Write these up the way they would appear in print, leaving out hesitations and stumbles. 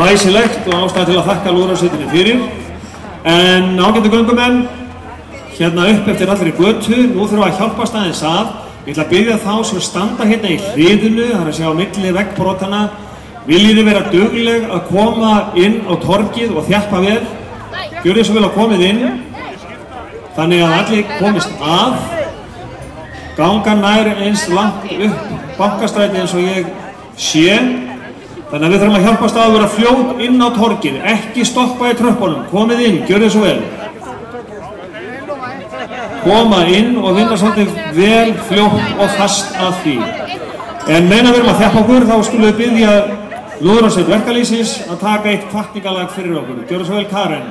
glæsilegt og ástæða til að þakka lúðrasveitinni fyrir. En ágætu göngumenn, hérna upp eftir allri götu, nú þurfum við að hjálpast aðeins að. Ég ætla að biðja þá sem standa hérna í hliðinu, það er að sjá á milli veggbrotana. Viljið þið vera dugleg að koma inn á torgið og þjappa vel? Gjörið svo vel að komið inn, þannig að allir komist að. Ganga nær eins langt upp Bankastræti eins og ég sé. Þannig að við þurfum að hjálpast að vera fljót inn á torgið, ekki stoppa í tröppunum, komið inn, gjörið svo vel. Koma inn og vinna svolítið vel, fljótt og fast að því. En meðan við erum að þjappa okkur, þá skulum við biðja Lúðrasveit verkalýðsins að taka eitt hvatningalag fyrir okkur. Gjörið svo vel, Karen.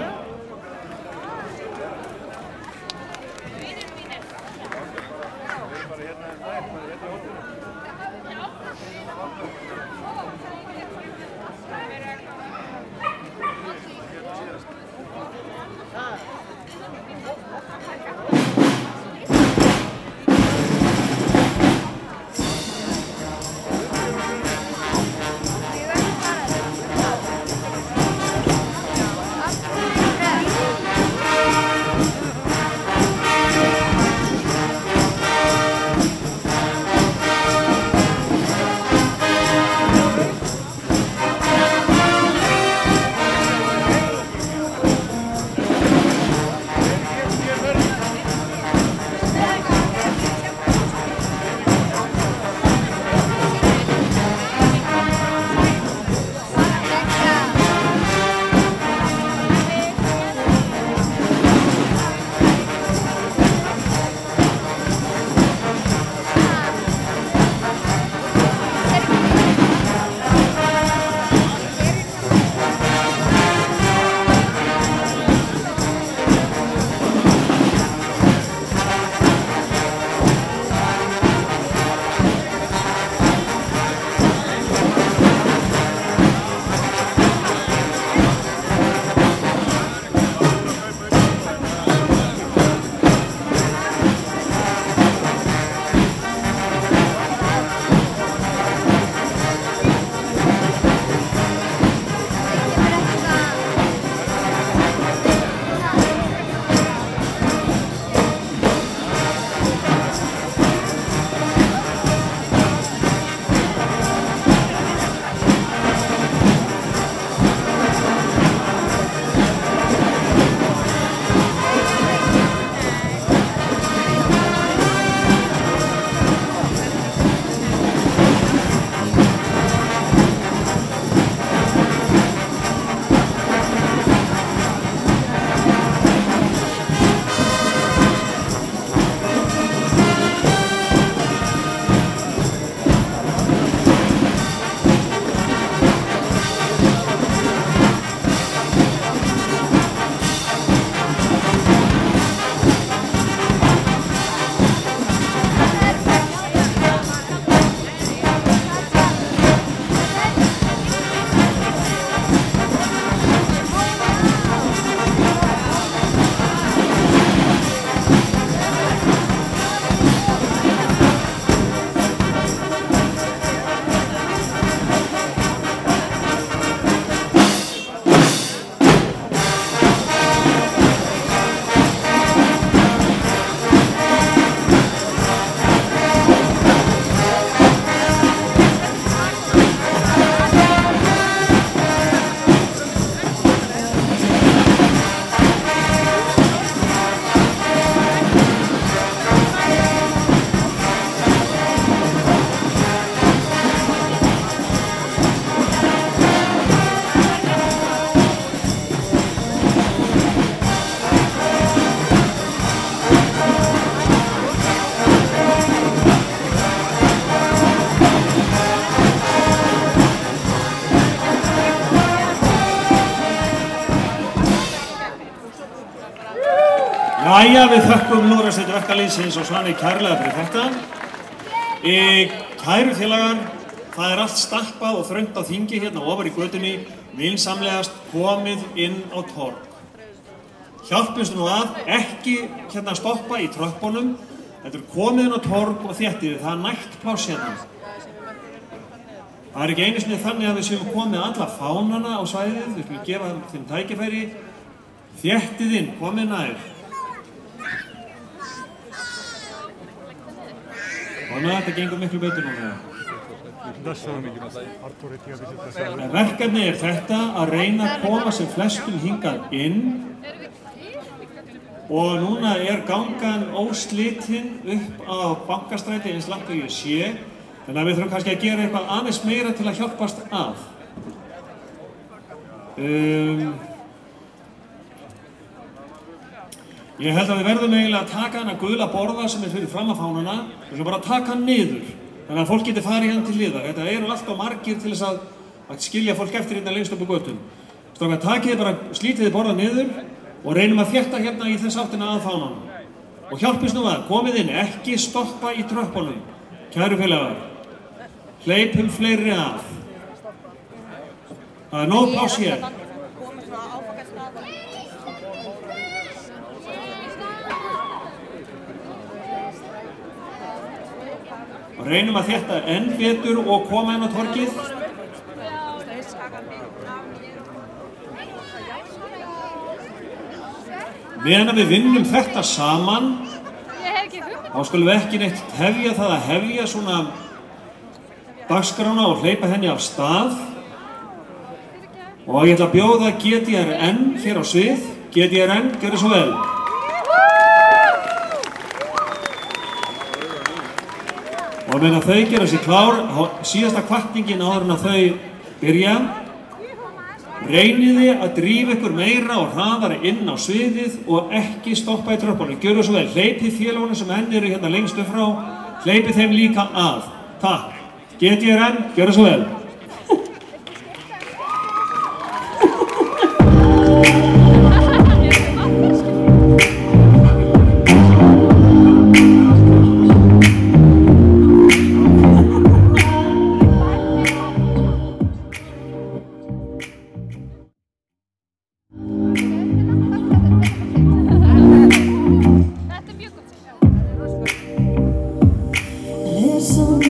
Jæja, við þökkum Lúðrasveit verkalýðsins og Svani kærlega fyrir þetta. Kæru félagar, það er allt stappað og þröngt á þingi hérna ofar í götunni, vinsamlegast komið inn á torg. Hjálpumst nú að, ekki hérna stoppa í tröppunum, þetta er komið inn á torg og þéttið, það er nægt pláss hérna. Það ekki einu sinni þannig að við séum komið alla fánana á svæðið, við skulum gefa þeim tækifæri. Þéttið inn, komið nær. Þannig að þetta gengur miklu betur núna. Verkefni þetta að reyna að koma sem flestum hingað inn. Og núna gangan óslitinn upp á Bankastræti eins langt og ég sé. Þannig að við þurfum kannski að gera eitthvað aðeins meira til að hjálpast að. Ég held að við verðum eiginlega að taka hana gula borða sem fyrir fram að fánana. Við þurfum bara að taka hann niður. Þannig að fólk geti farið hérna til hliðar. Þetta eru alltaf margir til þess að skilja fólk eftir hérna lengst upp á götum. Strákar, takið bara, slítið borða niður og reynum að þétta hérna í þess áttina að fánanum. Og hjálpist nú að, komið inn, ekki stoppa í tröppunum. Kæru félagar, hleypum fleiri að. Það nóg pláss hér. Og reynum að þétta enn betur og koma inn á torgið. Meðan við vinnum þetta saman, þá skulum við ekki neitt hefja það að hefja svona dagskrána og hleypa henni af stað. Og ég ætla að bjóða GTRN hér á svið. GTRN, gjörðu svo vel. Og meðan þau gera sér klár, síðasta hvatningin áður en að þau byrja. Reyniði að drífa ykkur meira og hraðara inn á sviðið og ekki stoppa í tröppunum. Gjörðu svo vel, hleypið félagunum sem enn eru hérna lengst upp frá, hleypið þeim líka að. Takk. GTRN, gjörðu svo vel. Listen